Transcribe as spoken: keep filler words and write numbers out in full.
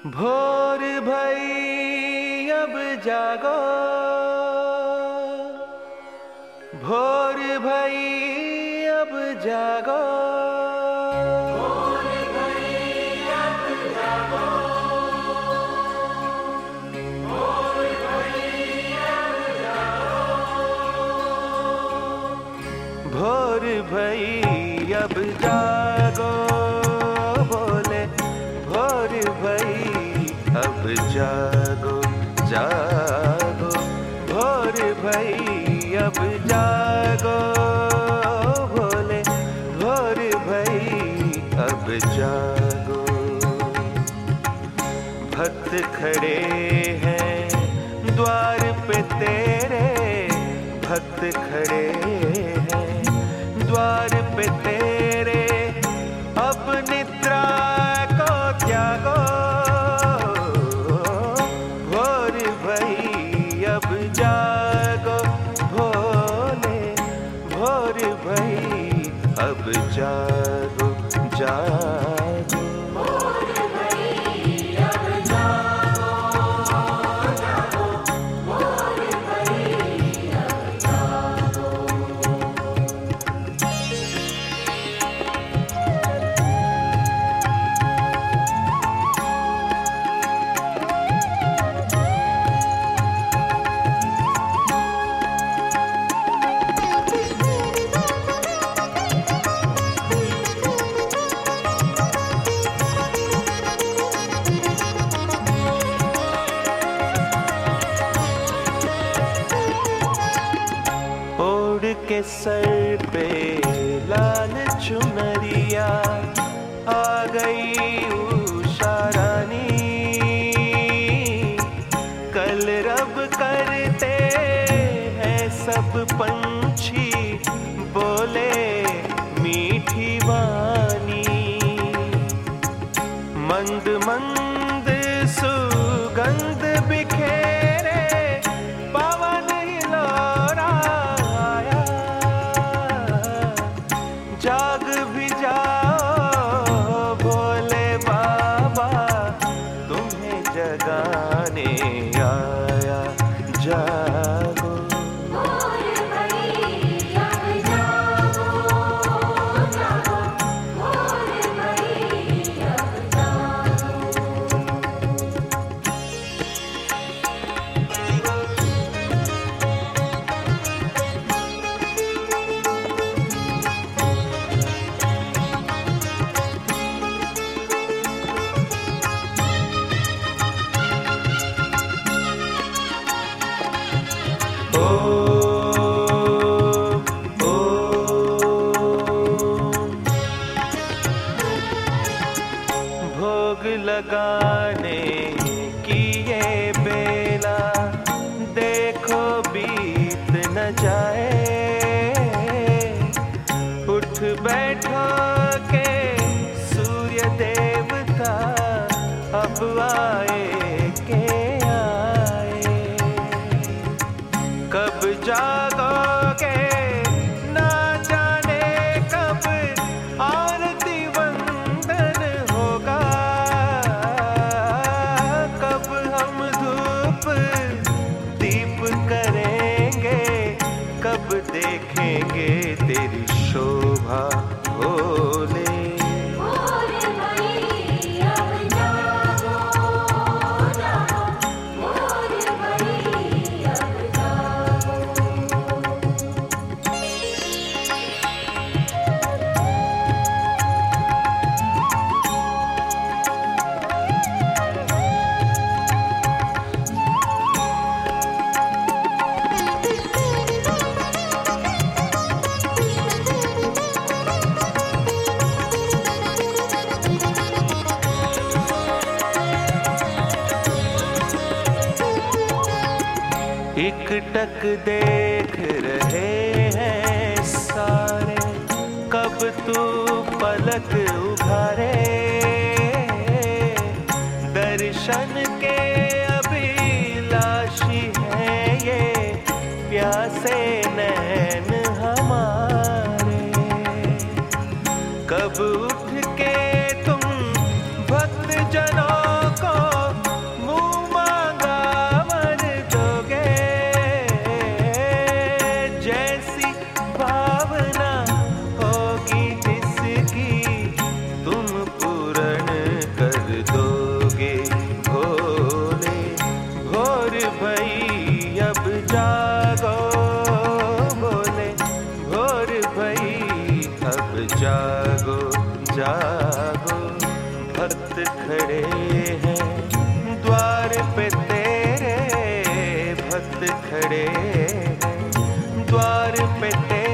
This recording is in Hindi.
भोर भई अब जागो, भोर भई अब जागो, भोर भई अब जागो, भोर भई अब जागो, भोर भई अब जागो, बोले भोर भई अब जागो जागो, भोर भई अब जागो, बोले भोर भई अब जागो। भक्त खड़े हैं द्वार पे तेरे, भक्त खड़े हैं द्वार पे तेरे, अब निद्रा को त्यागो, भोर भई अब जागो, भोले भोर भई अब जागो जागो। भोर भई अब जागो, जागो, भोर भई अब जागो। ओढ़ के सर पे लाल चुनरिया आ गई उषा रानी, कलरब करते हैं सब पंछी, बोले मीठी वाणी, मंद मंद सुगंध बिखेरे पवन हिलोरा आया, जाग भी जाओ भोले बाबा तुम्हें जगाने आया, जागो। भोर भई अब जागो, जागो, भोर भई अब जागो। भोग लगाने की ये बेला देखो बीत न जाए, उठ बैठो के सूर्य देवता अब आए के आए, कब जागोगे ना जाने कब आरती वंदन होगा, कब हम धूप दीप करेंगे, कब देखेंगे तेरी शोभा भोले। भोर भई अब जागो, जागो, भोर भई अब जागो। एक टक देख रहे हैं सारे, कब तू पलक उभारे, दर्शन के अभिलाषी हैं ये प्यासे नैन हमारे, कब उठ के तुम भक्त जनों को भक्त खड़े हैं द्वार पे तेरे, भक्त खड़े हैं द्वार पे तेरे।